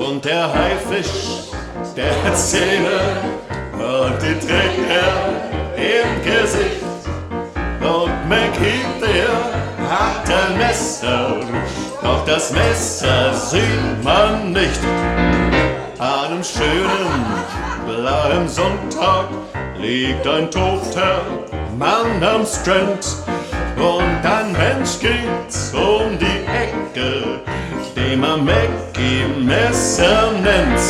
Und der Haifisch, der hat Zähne und die trägt er im Gesicht. Und Mackie, der hat ein Messer, doch das Messer sieht man nicht. An einem schönen, blauen Sonntag liegt ein toter Mann am Strand. Und ein Mensch geht um die Ecke, den man Mackie Messer nennt.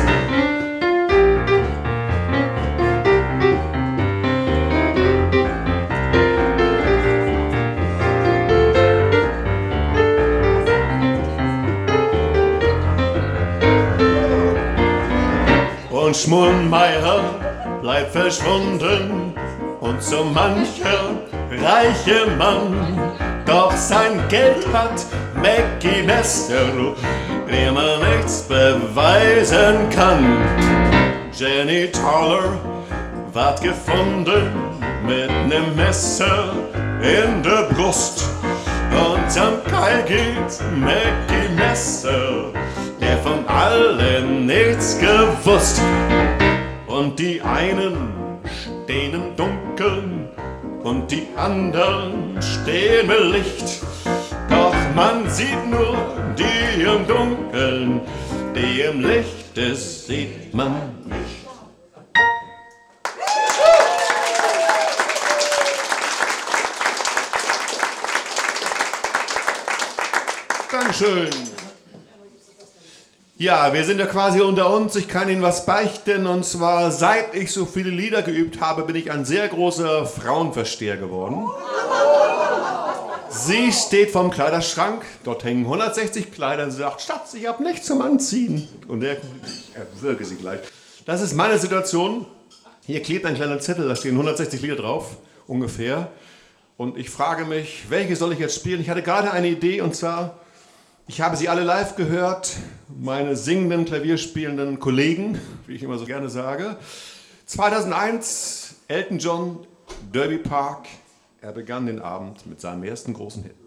Und Schmulmeier bleibt verschwunden und so mancher reiche Mann. Doch sein Geld hat Mackie Messer, dem er nichts beweisen kann. Jenny Toller ward gefunden mit nem Messer in der Brust. Und am Keil geht Mackie Messer, der von allen nichts gewusst. Und die einen stehen im Dunkeln und die anderen stehen im Licht. Doch man sieht nur die im Dunkeln, die im Licht ist, sieht man nicht. Dankeschön. Ja, wir sind ja quasi unter uns. Ich kann Ihnen was beichten. Und zwar, seit ich so viele Lieder geübt habe, bin ich ein sehr großer Frauenversteher geworden. Sie steht vorm Kleiderschrank. Dort hängen 160 Kleider. Und sie sagt, Schatz, ich habe nichts zum Anziehen. Und ich erwürge sie gleich. Das ist meine Situation. Hier klebt ein kleiner Zettel, da stehen 160 Lieder drauf, ungefähr. Und ich frage mich, welche soll ich jetzt spielen? Ich hatte gerade eine Idee, und zwar, ich habe sie alle live gehört, meine singenden, klavierspielenden Kollegen, wie ich immer so gerne sage. 2001, Elton John, Derby Park. Er begann den Abend mit seinem ersten großen Hit.